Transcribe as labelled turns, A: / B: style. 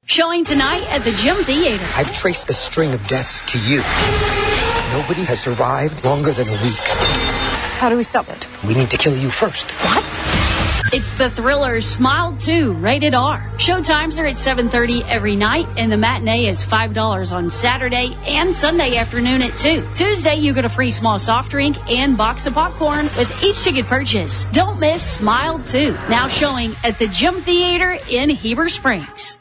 A: Showing tonight at the Gym Theater.
B: I've traced a string of deaths to you. Nobody has survived longer than a week.
C: How do we stop it?
B: We need to kill you first.
C: What?
A: It's the thriller Smile 2, rated R. Showtimes are at 7:30 every night, and the matinee is $5 on Saturday and Sunday afternoon at 2. Tuesday, you get a free small soft drink and box of popcorn with each ticket purchase. Don't miss Smile 2, now showing at the Gym Theater in Heber Springs.